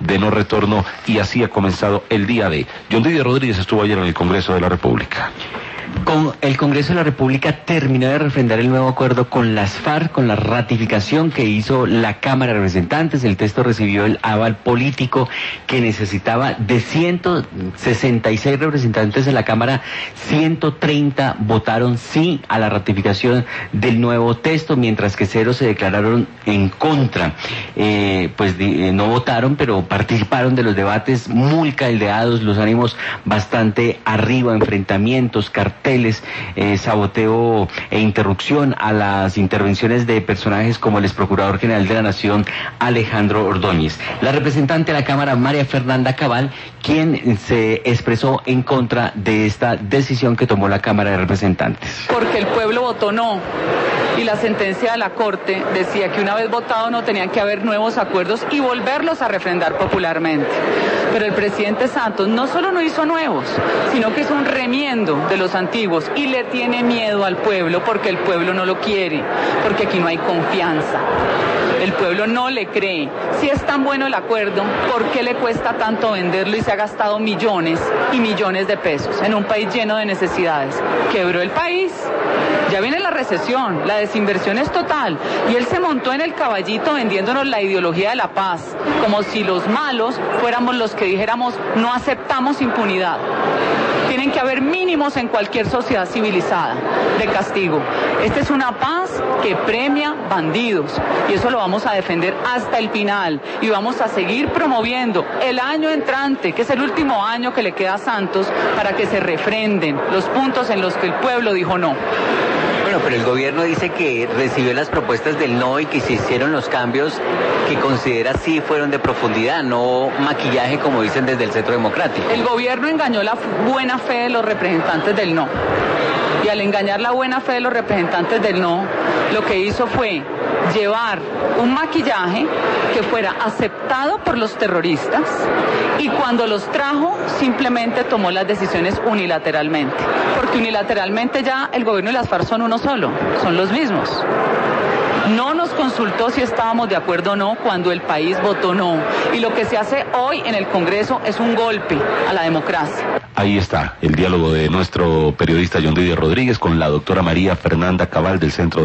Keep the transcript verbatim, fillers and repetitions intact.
de no retorno, y así ha comenzado el día de. John Didier Rodríguez estuvo ayer en el Congreso de la República. Con el Congreso de la República terminó de refrendar el nuevo acuerdo con las FARC, con la ratificación que hizo la Cámara de Representantes. El texto recibió el aval político que necesitaba de ciento sesenta y seis representantes de la Cámara. ciento treinta votaron sí a la ratificación del nuevo texto, mientras que cero se declararon en contra. Eh, pues eh, no votaron, pero participaron de los debates muy caldeados, los ánimos bastante arriba, enfrentamientos, carteles, Eh, saboteo e interrupción a las intervenciones de personajes como el ex procurador general de la Nación, Alejandro Ordóñez. La representante de la Cámara, María Fernanda Cabal, quien se expresó en contra de esta decisión que tomó la Cámara de Representantes. Porque el pueblo votó no, y la sentencia de la Corte decía que una vez votado no tenían que haber nuevos acuerdos y volverlos a refrendar popularmente. Pero el presidente Santos no solo no hizo nuevos, sino que hizo un remiendo de los antiguos y le tiene miedo al pueblo porque el pueblo no lo quiere, porque aquí no hay confianza. El pueblo no le cree. Si es tan bueno el acuerdo, ¿por qué le cuesta tanto venderlo y se ha gastado millones y millones de pesos en un país lleno de necesidades? Quebró el país. Ya viene la recesión, la desinversión es total, y él se montó en el caballito vendiéndonos la ideología de la paz, como si los malos fuéramos los que dijéramos no aceptamos impunidad. Tienen que haber mínimos en cualquier sociedad civilizada de castigo. Esta es una paz que premia bandidos, y eso lo vamos a defender hasta el final, y vamos a seguir promoviendo el año entrante, que es el último año que le queda a Santos, para que se refrenden los puntos en los que el pueblo dijo no. Bueno, pero el gobierno dice que recibió las propuestas del no y que se hicieron los cambios que considera sí fueron de profundidad, no maquillaje como dicen desde el Centro Democrático. El gobierno engañó la buena fe de los representantes del no. Y al engañar la buena fe de los representantes del no, lo que hizo fue llevar un maquillaje que fuera aceptado por los terroristas, y cuando los trajo simplemente tomó las decisiones unilateralmente, porque unilateralmente ya el gobierno y las FARC son uno solo, son los mismos. No nos consultó si estábamos de acuerdo o no cuando el país votó no, y lo que se hace hoy en el Congreso es un golpe a la democracia. Ahí está el diálogo de nuestro periodista John Didier Rodríguez con la doctora María Fernanda Cabal del Centro